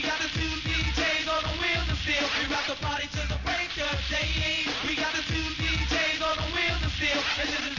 got the two DJs on the wheels of steel. We rock the party till the break of day. We got the two DJs on the wheels of steel. And this is